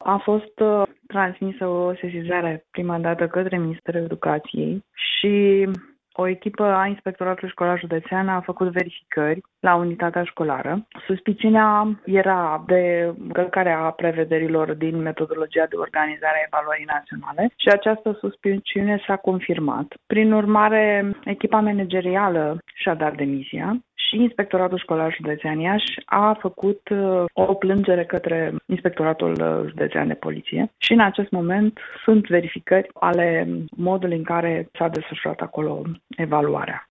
A fost transmisă o sesizare prima dată către Ministerul Educației și o echipă a Inspectoratului Școlar Județean a făcut verificări la unitatea școlară. Suspiciunea era de încălcarea prevederilor din metodologia de organizare a evaluării naționale și această suspiciune s-a confirmat. Prin urmare, echipa managerială și-a dat demisia și Inspectoratul Școlar Județean Iași a făcut o plângere către Inspectoratul Județean de Poliție și în acest moment sunt verificări ale modului în care s-a desfășurat acolo evaluarea.